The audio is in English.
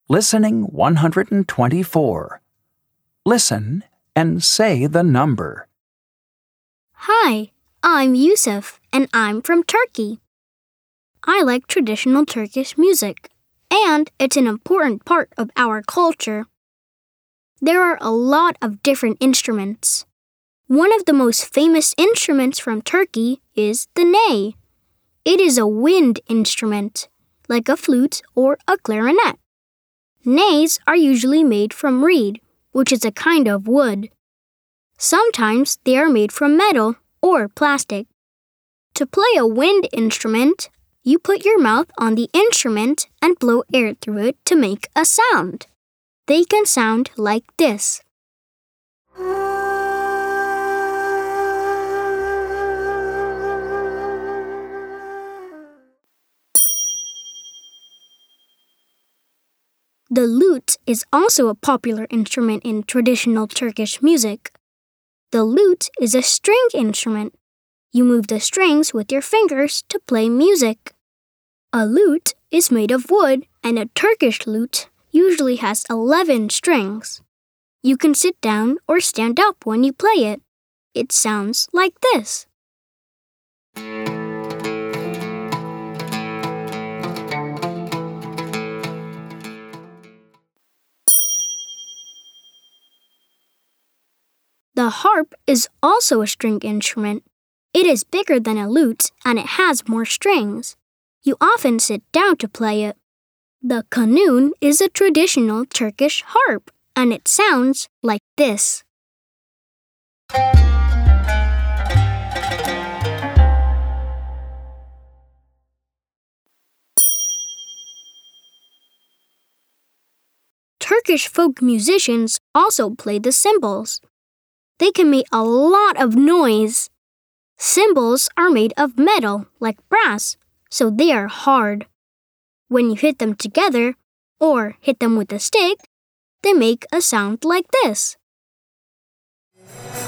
Listening 124. Listen and say the number. Hi, I'm Yusuf, and I'm from Turkey. I like traditional Turkish music, and it's an important part of our culture. There are a lot of different instruments. One of the most famous instruments from Turkey is the ney. It is a wind instrument, like a flute or a clarinet. Neys are usually made from reed, which is a kind of wood. Sometimes they are made from metal or plastic. To play a wind instrument, you put your mouth on the instrument and blow air through it to make a sound. They can sound like this. The lute is also a popular instrument in traditional Turkish music. The lute is a string instrument. You move the strings with your fingers to play music. A lute is made of wood, and a Turkish lute usually has 11 strings. You can sit down or stand up when you play it. It sounds like this. The harp is also a string instrument. It is bigger than a lute and it has more strings. You often sit down to play it. The kanun is a traditional Turkish harp, and it sounds like this. Turkish folk musicians also play the cymbals. They can make a lot of noise. Cymbals are made of metal, like brass, so they are hard. When you hit them together, or hit them with a stick, they make a sound like this.